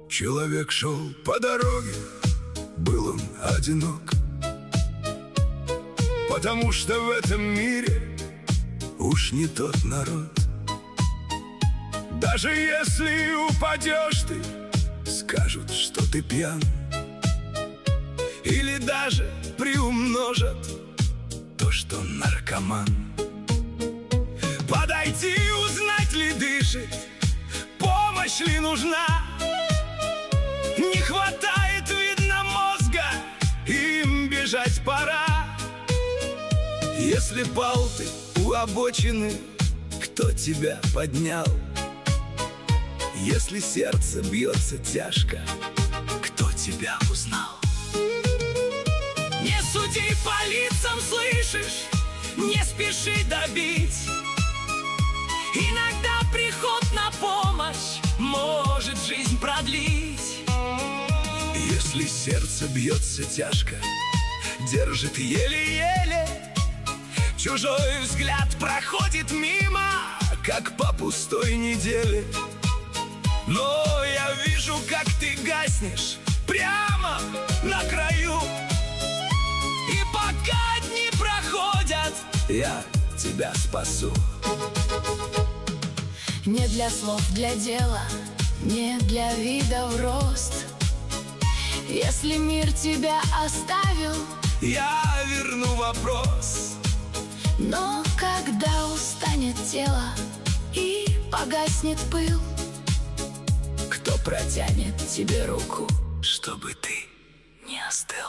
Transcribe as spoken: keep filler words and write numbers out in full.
Человек шел по дороге, был он одинок, потому что в этом мире уж не тот народ. Даже если упадешь ты, скажут, что ты пьян, или даже приумножат то, что наркоман. Подойти, узнать ли дышит, помощь ли нужна. Не хватает, видно, мозга, им бежать пора. Если пал ты у обочины, кто тебя поднял? Если сердце бьется тяжко, кто тебя узнал? Не суди по лицам, слышишь? Не спеши добить. Иногда приход на помощь может жизнь продлить. Если сердце бьется тяжко, держит еле-еле, чужой взгляд проходит мимо, как по пустой неделе. Но я вижу, как ты гаснешь прямо на краю, и пока дни проходят, я тебя спасу. Не для слов, для дела, не для вида в рост. Если мир тебя оставил, я верну вопрос. Но когда устанет тело и погаснет пыл, кто протянет тебе руку, чтобы ты не остыл?